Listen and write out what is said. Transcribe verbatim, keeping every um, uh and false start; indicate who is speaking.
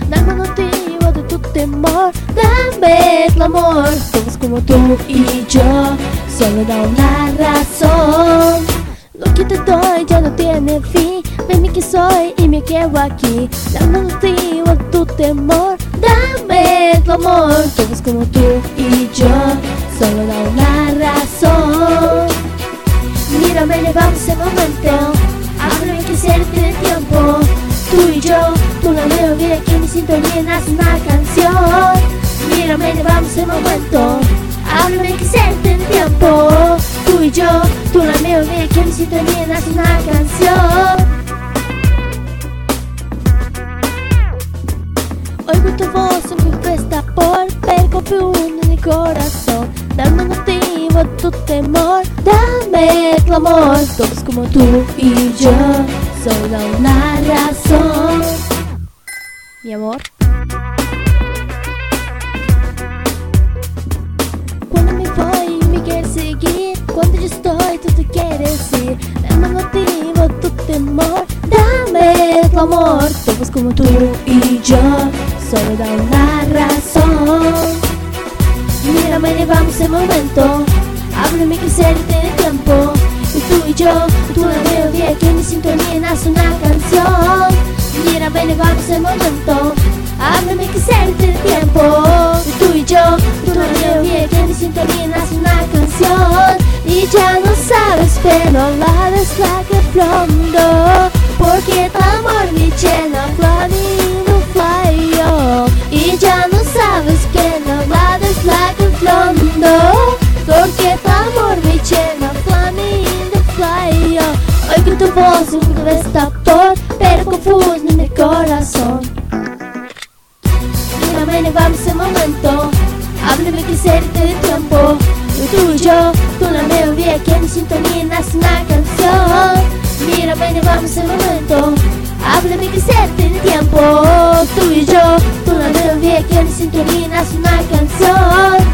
Speaker 1: dame motivo de tu temor, dame tu amor. Todos como tú y yo, solo da una razón. Lo que te doy ya no tiene fin, ven que soy y me quedo aquí. Dame motivo de tu temor, dame tu amor. Todos como tú y yo, solo da una razón. Mírame, elevamos ese momento, háblame que hacerte tiempo. Tú y yo, tú la veo bien aquí en mi sintonía, nace una canción. Mírame, elevamos ese momento, háblame que hacerte tiempo. Tú y yo, tú la veo bien aquí en mi sintonía, nace una canción. Oigo tu voz en mi festa por ver confundo en mi corazón. Dame motivo a tu temor, dame tu amor. Todos como tú y yo, solo da una razón. Mi amor. Cuando me voy me quieres seguir, cuando yo estoy tú te quieres ir. Dame motivo a tu temor, dame tu amor. Todos como tú y yo, solo da una razón. Mírame, elevamos ese momento, háblame que hacerte tiempo. Y tú y yo, tú la veo bien aquí en mi sintonía, nace una canción. Mírame, elevamos ese momento, háblame que hacerte tiempo. Y tú y yo, tú la veo bien aquí en mi sintonía, nace una canción. Y ya no sabes, pero la deslaga pronto, porque tu amor me llena, flying no fly oh. Y ya no sabes que no la deslaga pronto, porque tu amor me llena, flying no fly oh. Oigo tu voz en tu destapor, pero confuso en mi corazón. Mírame, elevamos ese momento, háblame que hacerte de tiempo. Y tú y yo, tú la veo bien aquí en mi sintonía, nace una canción. Mírame, elevamos ese momento, háblame que hacerte de tiempo. Tú y yo, tú la veo bien aquí en mi sintonía, nace una canción.